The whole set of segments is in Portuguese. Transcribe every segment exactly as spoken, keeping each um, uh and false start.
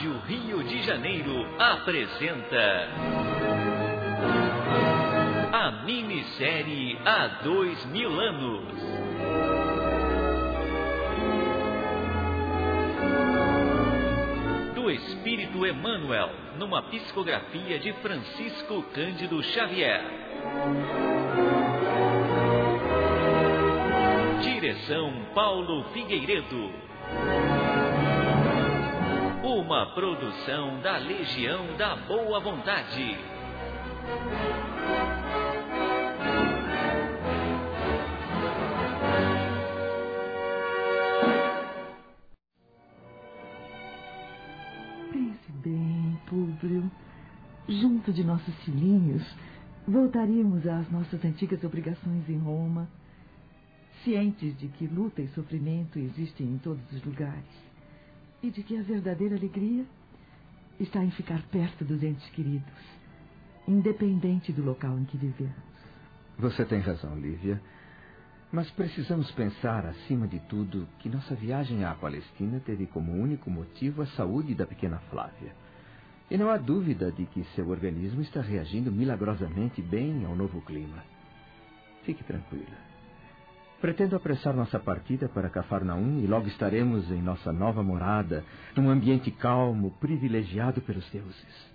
Rádio Rio de Janeiro apresenta a minissérie Há Dois Mil Anos. Do Espírito Emmanuel, numa psicografia de Francisco Cândido Xavier. Direção Paulo Figueiredo. Uma produção da Legião da Boa Vontade. Pense bem, Públio. Junto de nossos filhinhos, voltaríamos às nossas antigas obrigações em Roma, cientes de que luta e sofrimento existem em todos os lugares. E de que a verdadeira alegria está em ficar perto dos entes queridos, independente do local em que vivemos. Você tem razão, Lívia. Mas precisamos pensar, acima de tudo, que nossa viagem à Palestina teve como único motivo a saúde da pequena Flávia. E não há dúvida de que seu organismo está reagindo milagrosamente bem ao novo clima. Fique tranquila. Pretendo apressar nossa partida para Cafarnaum e logo estaremos em nossa nova morada, num ambiente calmo, privilegiado pelos deuses.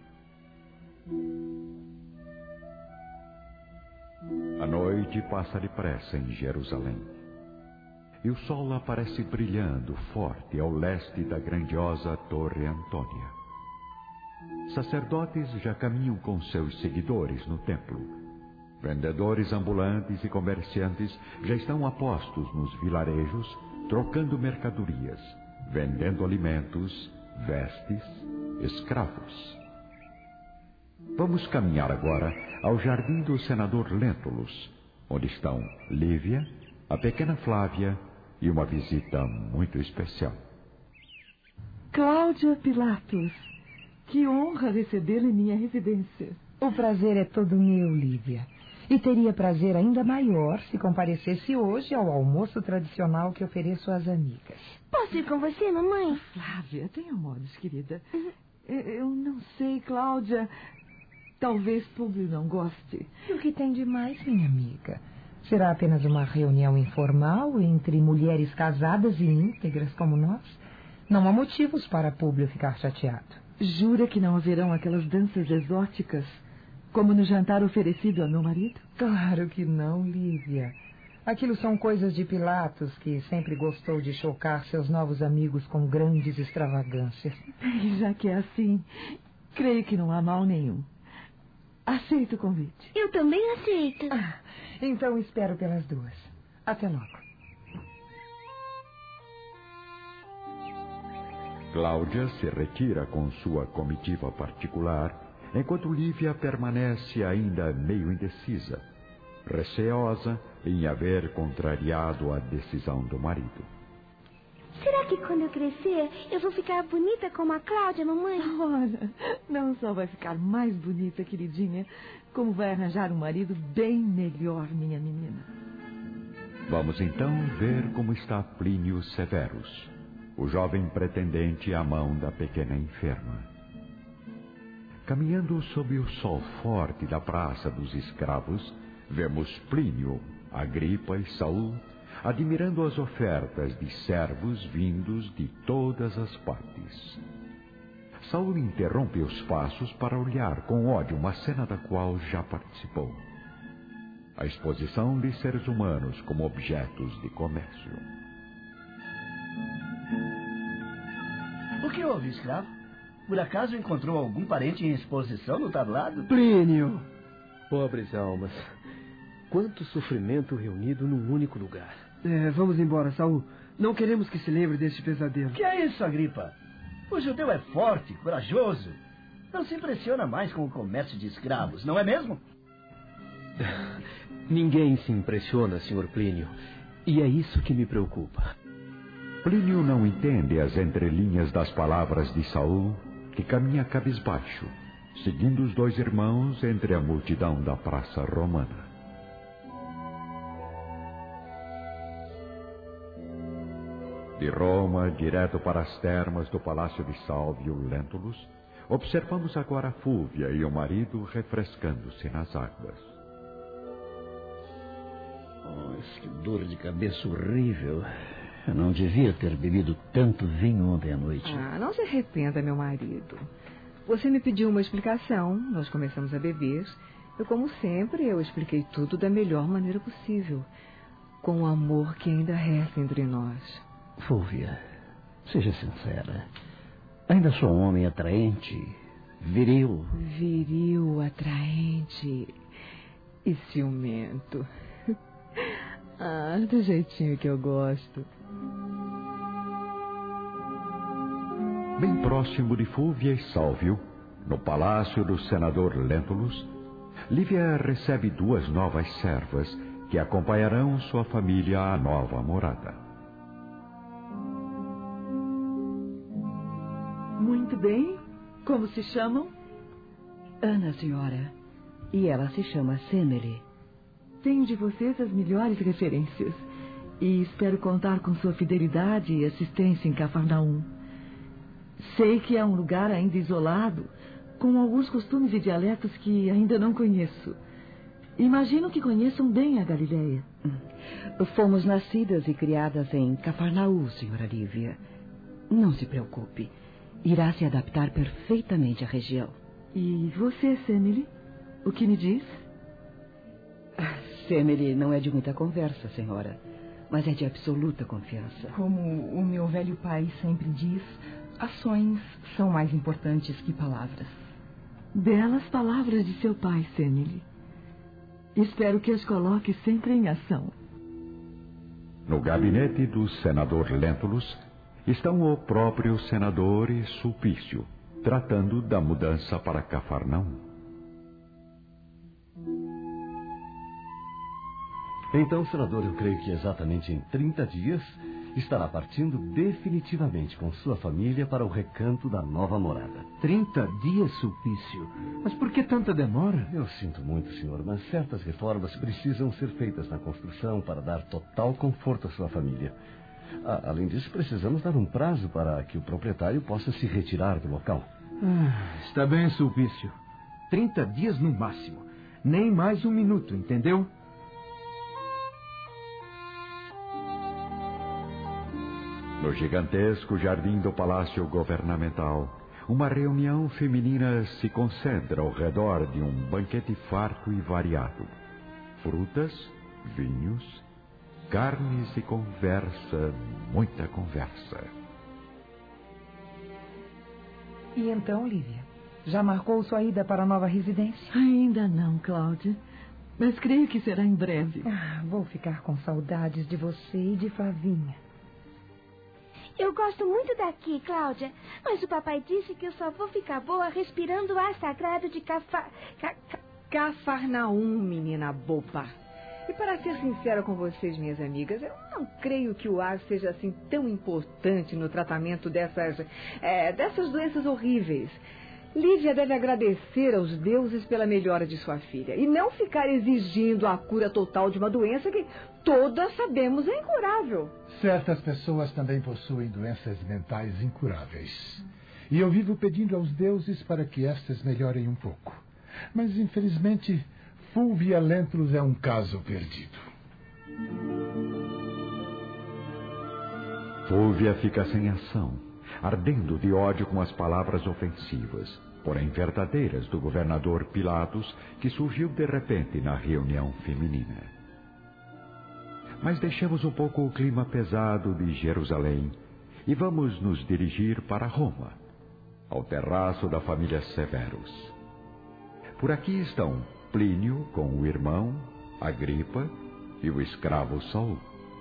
A noite passa depressa em Jerusalém. E o sol aparece brilhando forte ao leste da grandiosa Torre Antônia. Sacerdotes já caminham com seus seguidores no templo. Vendedores ambulantes e comerciantes já estão a postos nos vilarejos, trocando mercadorias, vendendo alimentos, vestes, escravos. Vamos caminhar agora ao jardim do senador Lentulus, onde estão Lívia, a pequena Flávia e uma visita muito especial. Cláudia Pilatos, que honra recebê-la em minha residência. O prazer é todo meu, Lívia. E teria prazer ainda maior se comparecesse hoje ao almoço tradicional que ofereço às amigas. Posso ir com você, mamãe? Flávia, tenha modos, querida. Uhum. Eu não sei, Cláudia. Talvez Públio não goste. E o que tem de mais, minha amiga? Será apenas uma reunião informal entre mulheres casadas e íntegras como nós? Não há motivos para Públio ficar chateado. Jura que não haverão aquelas danças exóticas, como no jantar oferecido ao meu marido? Claro que não, Lívia. Aquilo são coisas de Pilatos, que sempre gostou de chocar seus novos amigos com grandes extravagâncias. E já que é assim, creio que não há mal nenhum. Aceito o convite. Eu também aceito. Ah, então espero pelas duas. Até logo. Cláudia se retira com sua comitiva particular, enquanto Lívia permanece ainda meio indecisa, receosa em haver contrariado a decisão do marido. Será que quando eu crescer eu vou ficar bonita como a Cláudia, mamãe? Olha, não só vai ficar mais bonita, queridinha, como vai arranjar um marido bem melhor, minha menina. Vamos então ver como está Plínio Severus, o jovem pretendente à mão da pequena enferma. Caminhando sob o sol forte da Praça dos Escravos, vemos Plínio, Agripa e Saul admirando as ofertas de servos vindos de todas as partes. Saul interrompe os passos para olhar com ódio uma cena da qual já participou: a exposição de seres humanos como objetos de comércio. O que houve, escravo? Por acaso encontrou algum parente em exposição no tablado? Plínio! Pobres almas. Quanto sofrimento reunido num único lugar. É, vamos embora, Saul. Não queremos que se lembre deste pesadelo. Que é isso, Agripa? O judeu é forte, corajoso. Não se impressiona mais com o comércio de escravos, não é mesmo? Ninguém se impressiona, senhor Plínio. E é isso que me preocupa. Plínio não entende as entrelinhas das palavras de Saul, que caminha cabisbaixo, seguindo os dois irmãos entre a multidão da praça romana. De Roma, direto para as termas do Palácio de Salvio Lentulus, observamos agora Fúvia e o marido refrescando-se nas águas. Oh, que dor de cabeça horrível. Eu não devia ter bebido tanto vinho ontem à noite. Ah, não se arrependa, meu marido. Você me pediu uma explicação, nós começamos a beber. E, como sempre, eu expliquei tudo da melhor maneira possível, com o amor que ainda resta entre nós. Fúvia, seja sincera. Ainda sou um homem atraente, viril. Viril, atraente e ciumento. Ah, do jeitinho que eu gosto. Bem próximo de Fúvia e Salvio, no palácio do senador Lentulus, Lívia recebe duas novas servas que acompanharão sua família à nova morada. Muito bem. Como se chamam? Ana, senhora. E ela se chama Semele. Tenho de vocês as melhores referências. E espero contar com sua fidelidade e assistência em Cafarnaum. Sei que é um lugar ainda isolado, com alguns costumes e dialetos que ainda não conheço. Imagino que conheçam bem a Galileia. Fomos nascidas e criadas em Cafarnaum, senhora Lívia. Não se preocupe. Irá se adaptar perfeitamente à região. E você, Semele? O que me diz? Semele não é de muita conversa, senhora, mas é de absoluta confiança. Como o meu velho pai sempre diz, ações são mais importantes que palavras. Belas palavras de seu pai, Semele. Espero que as coloque sempre em ação. No gabinete do senador Lentulus estão o próprio senador e Sulpício, tratando da mudança para Cafarnaum. Então, senador, eu creio que exatamente em trinta dias estará partindo definitivamente com sua família para o recanto da nova morada. Trinta dias, Sulpício? Mas por que tanta demora? Eu sinto muito, senhor, mas certas reformas precisam ser feitas na construção para dar total conforto à sua família. Ah, além disso, precisamos dar um prazo para que o proprietário possa se retirar do local. Ah, está bem, Sulpício. Trinta dias no máximo. Nem mais um minuto, entendeu? No gigantesco jardim do Palácio Governamental, uma reunião feminina se concentra ao redor de um banquete farto e variado. Frutas, vinhos, carnes e conversa, muita conversa. E então, Lívia, já marcou sua ida para a nova residência? Ainda não, Cláudia. Mas creio que será em breve. Ah, vou ficar com saudades de você e de Flavinha. Eu gosto muito daqui, Cláudia, mas o papai disse que eu só vou ficar boa respirando o ar sagrado de Cafa... Ca... Cafarnaum, menina boba. E para ser sincera com vocês, minhas amigas, eu não creio que o ar seja assim tão importante no tratamento dessas, é, dessas doenças horríveis. Lívia deve agradecer aos deuses pela melhora de sua filha e não ficar exigindo a cura total de uma doença que todas sabemos é incurável. Certas pessoas também possuem doenças mentais incuráveis. E eu vivo pedindo aos deuses para que estas melhorem um pouco. Mas, infelizmente, Fúvia Lentulus é um caso perdido. Fúvia fica sem ação, ardendo de ódio com as palavras ofensivas, porém verdadeiras, do governador Pilatos, que surgiu de repente na reunião feminina. Mas deixemos um pouco o clima pesado de Jerusalém e vamos nos dirigir para Roma, ao terraço da família Severus. Por aqui estão Plínio com o irmão, Agripa e o escravo Saul.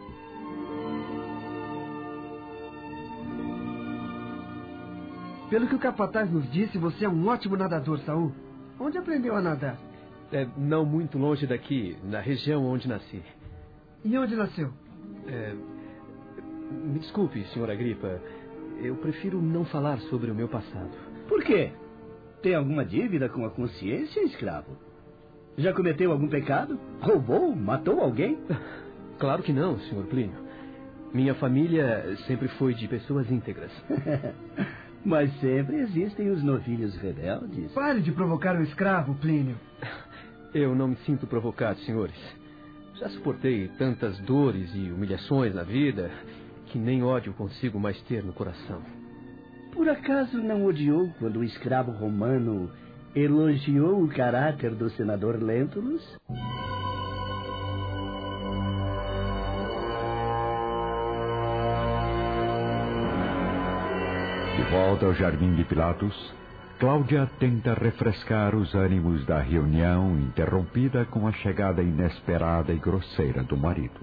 Pelo que o capataz nos disse, você é um ótimo nadador, Saul. Onde aprendeu a nadar? É, não muito longe daqui, na região onde nasci. E onde nasceu? É, me desculpe, senhora Agripa. Eu prefiro não falar sobre o meu passado. Por quê? Tem alguma dívida com a consciência, escravo? Já cometeu algum pecado? Roubou? Matou alguém? Claro que não, senhor Plínio. Minha família sempre foi de pessoas íntegras. Mas sempre existem os novilhos rebeldes. Pare de provocar o escravo, Plínio. Eu não me sinto provocado, senhores. Já suportei tantas dores e humilhações na vida que nem ódio consigo mais ter no coração. Por acaso não odiou quando o escravo romano elogiou o caráter do senador Lentulus? De volta ao jardim de Pilatos, Cláudia tenta refrescar os ânimos da reunião interrompida com a chegada inesperada e grosseira do marido.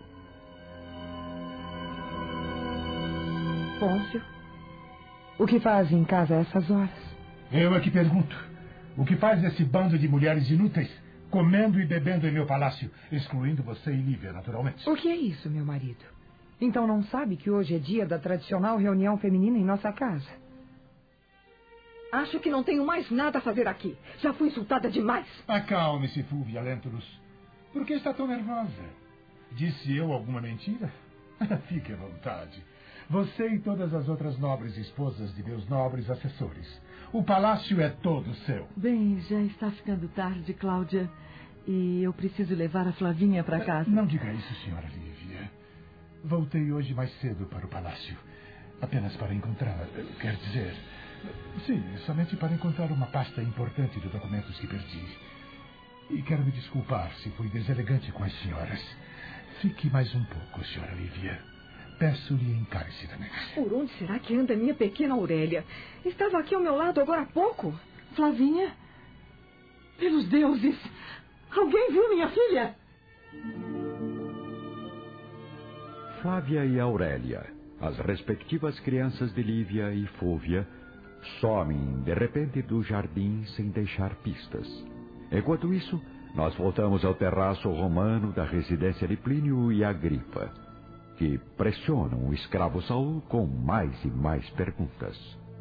Pôncio, o que faz em casa a essas horas? Eu é que pergunto. O que faz esse bando de mulheres inúteis, comendo e bebendo em meu palácio, excluindo você e Lívia, naturalmente? O que é isso, meu marido? Então não sabe que hoje é dia da tradicional reunião feminina em nossa casa? Acho que não tenho mais nada a fazer aqui. Já fui insultada demais. Acalme-se, Fúvia Lentulus. Por que está tão nervosa? Disse eu alguma mentira? Fique à vontade. Você e todas as outras nobres esposas de meus nobres assessores. O palácio é todo seu. Bem, já está ficando tarde, Cláudia. E eu preciso levar a Flavinha para casa. Não diga isso, senhora Lívia. Voltei hoje mais cedo para o palácio. Apenas para encontrar... Quer dizer... Sim, somente para encontrar uma pasta importante de documentos que perdi. E quero me desculpar se fui deselegante com as senhoras. Fique mais um pouco, senhora Lívia. Peço-lhe encarecidamente. Por onde será que anda minha pequena Aurélia? Estava aqui ao meu lado agora há pouco. Flavinha? Pelos deuses! Alguém viu minha filha? Flávia e Aurélia, as respectivas crianças de Lívia e Fúvia, somem de repente do jardim sem deixar pistas. Enquanto isso, nós voltamos ao terraço romano da residência de Plínio e Agripa, que pressionam o escravo Saul com mais e mais perguntas.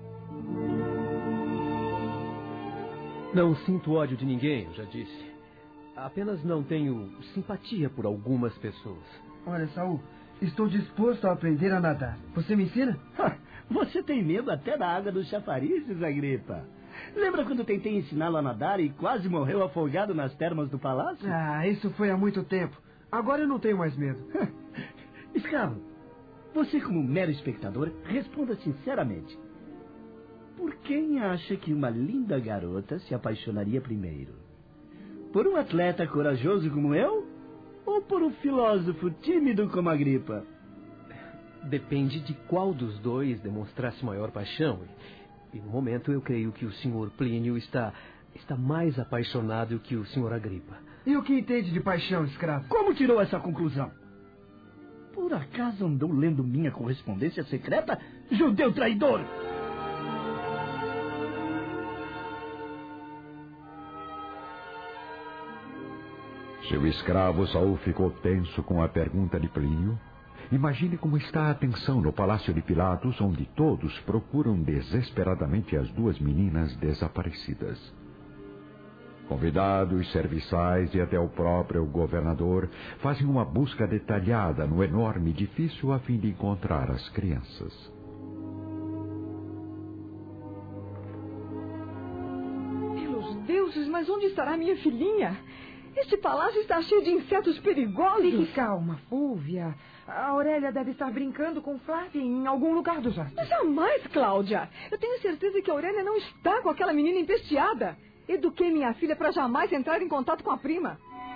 Não sinto ódio de ninguém, eu já disse. Apenas não tenho simpatia por algumas pessoas. Olha, Saul, estou disposto a aprender a nadar. Você me ensina? Você tem medo até da água dos chafarizes, Agripa. Lembra quando tentei ensiná-lo a nadar e quase morreu afogado nas termas do palácio? Ah, isso foi há muito tempo. Agora eu não tenho mais medo. Escravo, você como mero espectador, responda sinceramente. Por quem acha que uma linda garota se apaixonaria primeiro? Por um atleta corajoso como eu? Ou por um filósofo tímido como Agripa? Depende de qual dos dois demonstrasse maior paixão. E, e no momento eu creio que o senhor Plínio está, está mais apaixonado que o senhor Agripa. E o que entende de paixão, escravo? Como tirou essa conclusão? Por acaso andou lendo minha correspondência secreta, judeu traidor? Seu escravo Saul ficou tenso com a pergunta de Plínio. Imagine como está a atenção no palácio de Pilatos, onde todos procuram desesperadamente as duas meninas desaparecidas. Convidados, serviçais e até o próprio governador fazem uma busca detalhada no enorme edifício a fim de encontrar as crianças. Pelos deuses, mas onde estará minha filhinha? Este palácio está cheio de insetos perigosos. Fique calma, Fúvia. A Aurélia deve estar brincando com Flávia em algum lugar do jardim. Jamais, Cláudia. Eu tenho certeza que a Aurélia não está com aquela menina empesteada. Eduquei minha filha para jamais entrar em contato com a prima.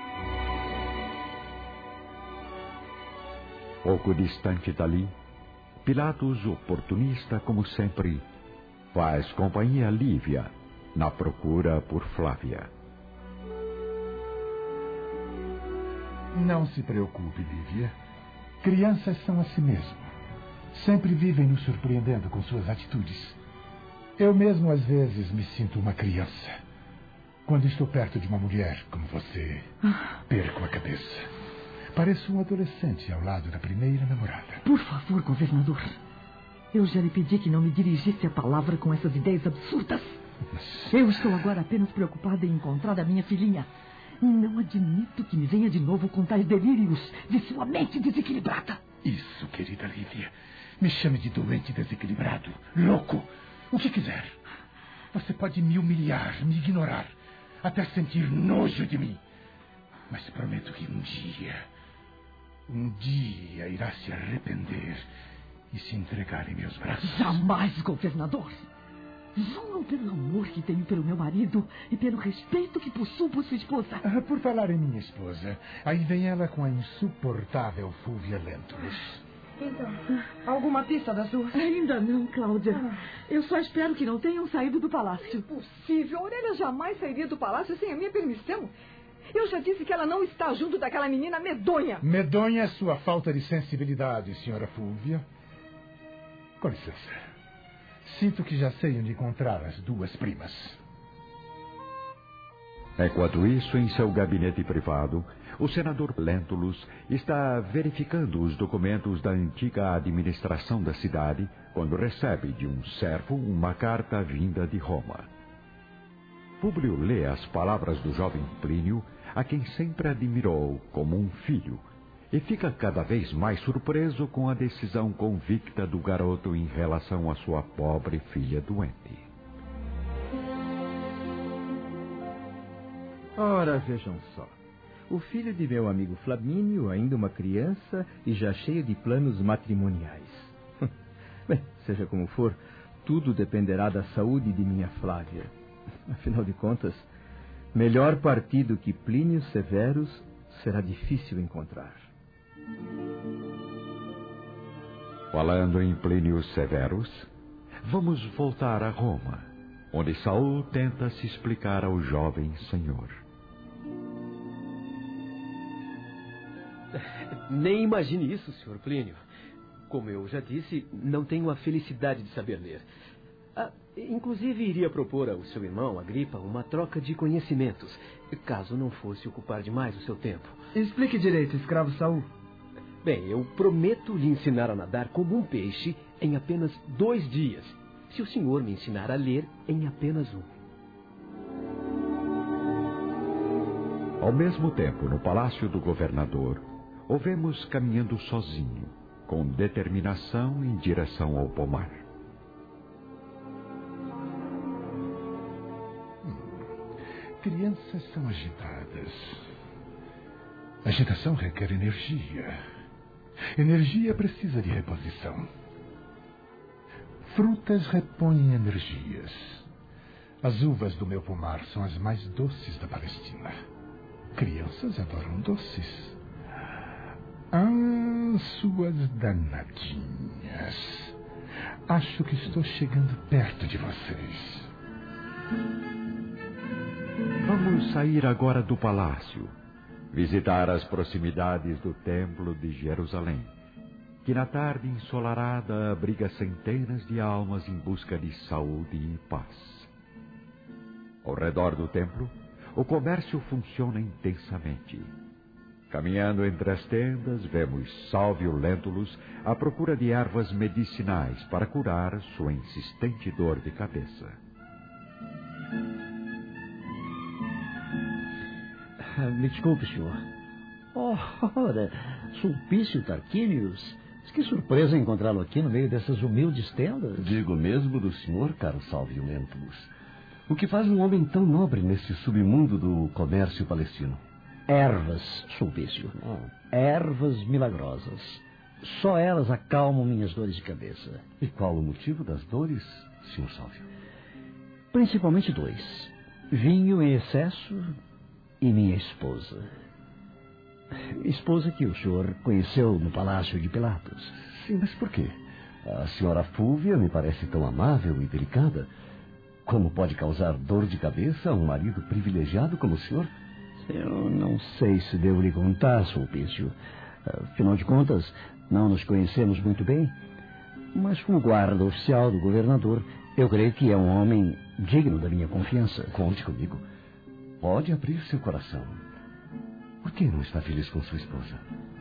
Pouco distante dali, Pilatos, oportunista como sempre, faz companhia a Lívia na procura por Flávia. Não se preocupe, Lívia. Crianças são assim mesmo. Sempre vivem nos surpreendendo com suas atitudes. Eu mesmo, às vezes, me sinto uma criança. Quando estou perto de uma mulher como você, perco a cabeça. Pareço um adolescente ao lado da primeira namorada. Por favor, governador. Eu já lhe pedi que não me dirigisse a palavra com essas ideias absurdas. Eu estou agora apenas preocupada em encontrar a minha filhinha. Não admito que me venha de novo com tais delírios de sua mente desequilibrada. Isso, querida Lívia. Me chame de doente desequilibrado, louco, o que quiser. Você pode me humilhar, me ignorar, até sentir nojo de mim. Mas prometo que um dia, um dia irá se arrepender e se entregar em meus braços. Jamais, governador. Juro pelo amor que tenho pelo meu marido e pelo respeito que possuo por sua esposa. Ah, por falar em minha esposa, aí vem ela com a insuportável Fúvia Lentulus. Então, alguma pista das duas? Ainda não, Cláudia. Ah. Eu só espero que não tenham saído do palácio. Impossível. Aurélia jamais sairia do palácio sem a minha permissão. Eu já disse que ela não está junto daquela menina medonha. Medonha é sua falta de sensibilidade, senhora Fúvia. Com licença. Sinto que já sei onde encontrar as duas primas. Enquanto isso, em seu gabinete privado, o senador Lentulus está verificando os documentos da antiga administração da cidade quando recebe de um servo uma carta vinda de Roma. Públio lê as palavras do jovem Plínio, a quem sempre admirou como um filho, e fica cada vez mais surpreso com a decisão convicta do garoto em relação à sua pobre filha doente. Ora, vejam só. O filho de meu amigo Flamínio, ainda uma criança e já cheio de planos matrimoniais. Bem, seja como for, tudo dependerá da saúde de minha Flávia. Afinal de contas, melhor partido que Plínio Severus será difícil encontrar. Falando em Plínio Severus, vamos voltar a Roma, onde Saul tenta se explicar ao jovem senhor. Nem imagine isso, senhor Plínio. Como eu já disse, não tenho a felicidade de saber ler. Ah, inclusive, iria propor ao seu irmão, Agripa, uma troca de conhecimentos, caso não fosse ocupar demais o seu tempo. Explique direito, escravo Saul. Bem, eu prometo lhe ensinar a nadar como um peixe em apenas dois dias, se o senhor me ensinar a ler em apenas um. Ao mesmo tempo, no palácio do governador, o vemos caminhando sozinho, com determinação em direção ao pomar. Crianças são agitadas. Agitação requer energia. Energia precisa de reposição. Frutas repõem energias. As uvas do meu pomar são as mais doces da Palestina. Crianças adoram doces. Ah, suas danadinhas. Acho que estou chegando perto de vocês. Vamos sair agora do palácio, visitar as proximidades do Templo de Jerusalém, que na tarde ensolarada abriga centenas de almas em busca de saúde e paz. Ao redor do templo, o comércio funciona intensamente. Caminhando entre as tendas, vemos Salvio Lentulus à procura de ervas medicinais para curar sua insistente dor de cabeça. Me desculpe, senhor. Ora, Sulpício Tarquinius. Que surpresa encontrá-lo aqui no meio dessas humildes tendas. Digo mesmo do senhor, caro Salvio Lentulus. O que faz um homem tão nobre nesse submundo do comércio palestino? Ervas, Sulpício. Oh. Ervas milagrosas. Só elas acalmam minhas dores de cabeça. E qual o motivo das dores, senhor Salvio? Principalmente dois. Vinho em excesso e minha esposa. Esposa que o senhor conheceu no Palácio de Pilatos. Sim, mas por quê? A senhora Fúvia me parece tão amável e delicada. Como pode causar dor de cabeça a um marido privilegiado como o senhor? Eu não sei se devo lhe contar, Sulpício. Afinal de contas, não nos conhecemos muito bem. Mas como guarda oficial do governador, eu creio que é um homem digno da minha confiança. Conte comigo. Pode abrir seu coração. Por que não está feliz com sua esposa?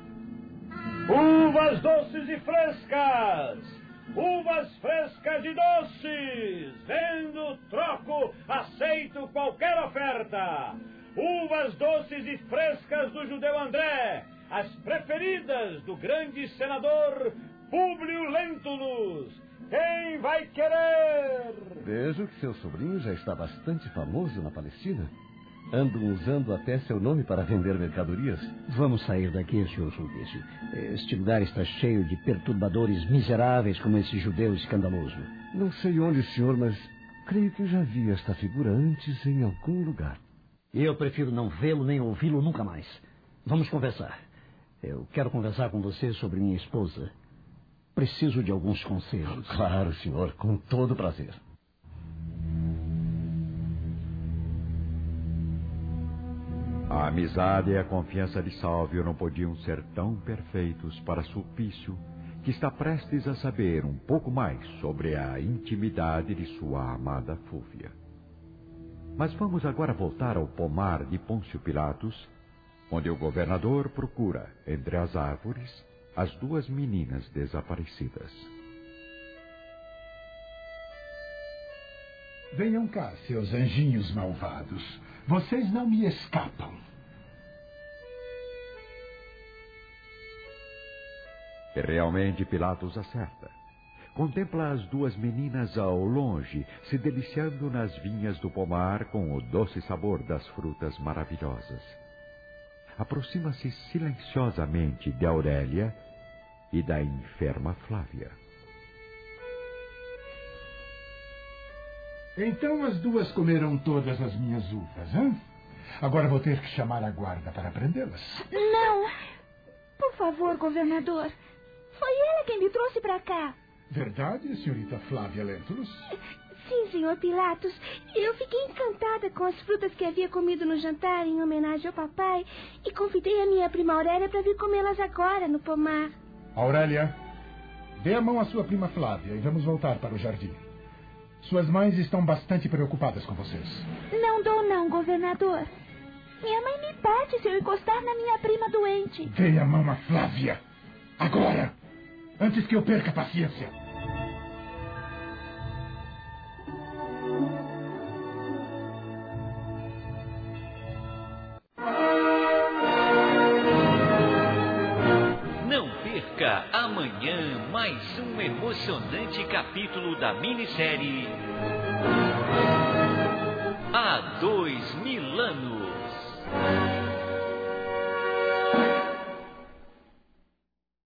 Uvas doces e frescas! Uvas frescas e doces! Vendo, troco, aceito qualquer oferta! Uvas doces e frescas do judeu André! as preferidas do grande senador Públio Lentulus. Quem vai querer? Vejo que seu sobrinho já está bastante famoso na Palestina. Andam usando até seu nome para vender mercadorias. Vamos sair daqui, senhor Sulpício. Este lugar está cheio de perturbadores miseráveis como esse judeu escandaloso. Não sei onde, senhor, mas creio que eu já vi esta figura antes em algum lugar. Eu prefiro não vê-lo nem ouvi-lo nunca mais. Vamos conversar. Eu quero conversar com você sobre minha esposa. Preciso de alguns conselhos. Claro, senhor, com todo prazer. A amizade e a confiança de Sálvio não podiam ser tão perfeitos para Sulpício, que está prestes a saber um pouco mais sobre a intimidade de sua amada Fúvia. Mas vamos agora voltar ao pomar de Pôncio Pilatos, onde o governador procura, entre as árvores, as duas meninas desaparecidas. Venham cá, seus anjinhos malvados. Vocês não me escapam. E realmente Pilatos acerta. Contempla as duas meninas ao longe, se deliciando nas vinhas do pomar com o doce sabor das frutas maravilhosas. Aproxima-se silenciosamente de Aurélia e da enferma Flávia. Então as duas comeram todas as minhas uvas, hein? Agora vou ter que chamar a guarda para prendê-las. Não! Por favor, governador. Foi ela quem me trouxe para cá. Verdade, senhorita Flávia Lentulus? Sim, senhor Pilatos. Eu fiquei encantada com as frutas que havia comido no jantar em homenagem ao papai e convidei a minha prima Aurélia para vir comê-las agora no pomar. Aurélia, dê a mão à sua prima Flávia e vamos voltar para o jardim. Suas mães estão bastante preocupadas com vocês. Não dou não, governador. Minha mãe me bate se eu encostar na minha prima doente. Dê a mão a Flávia. Agora, antes que eu perca a paciência. Não perca amanhã mais um emocionante capítulo da minissérie Há Dois Mil Anos.